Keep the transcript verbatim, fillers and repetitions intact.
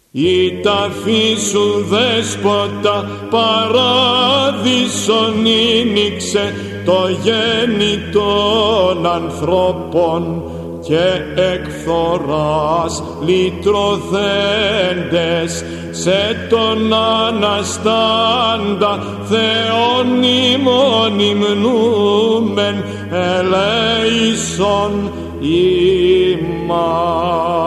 Η ταφή σου δέσποτα παράδεισον ήνιξε το γέννη των ανθρώπων και εκφθοράς λυτρωθέντες σε τον Αναστάντα Θεόν ημών υμνούμεν ελέησον ημάς.